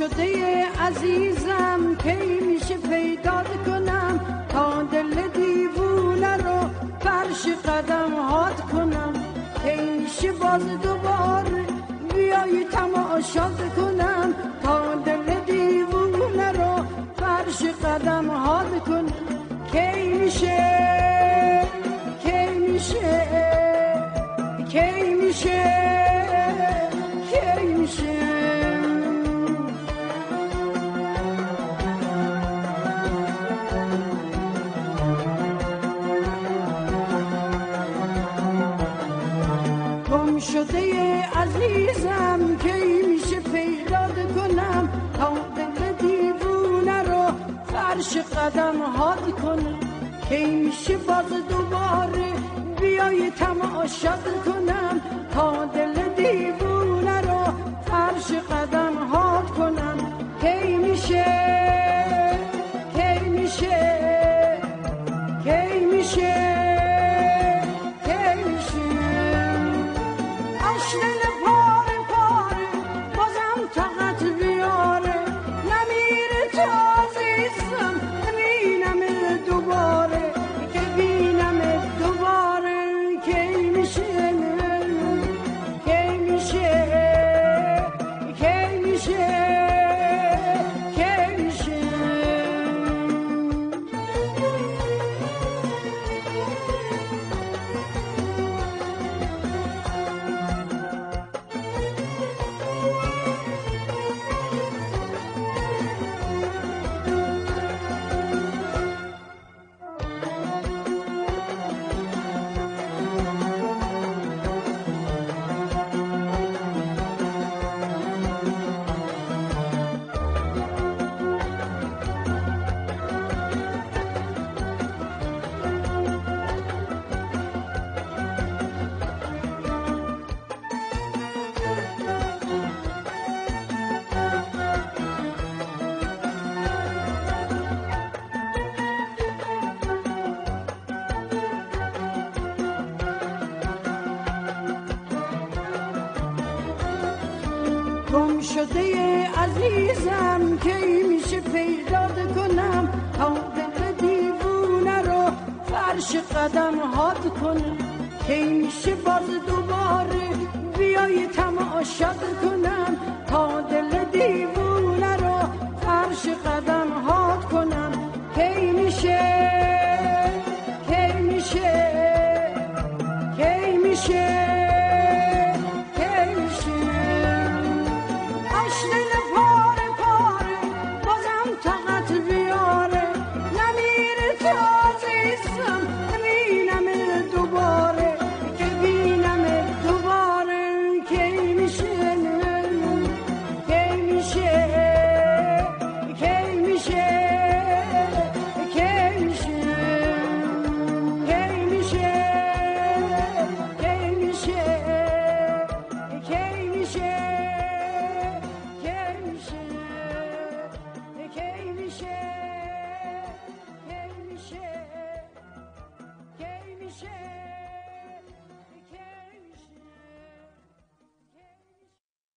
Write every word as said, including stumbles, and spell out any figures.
شده عزیزم کی میشه پیدا کنم تا دل دیوونه رو فرش قدم هات کنم کی میشه باز دوباره بیای تماشات کنم تا دل دیوونه رو فرش قدم هات کنم کی میشه کی میشه کی میشه کی میشه گم شده عزیزم کی میشه پیدا کنم تا دل دیوونه رو فرش قدم هات کنم کی میشه باز دوباره بیای تماشات کنم تا دل دیوونه رو فرش قدم هات کنم کی میشه کی میشه کی میشه گم شده عزیزم کی میشه پیدا کنم تا دل دیوونه رو فرش قدم هات کنم کی میشه باز دوباره بیای تماشات کنم تا دل دیوونه رو فرش قدم هات کنم کی میشه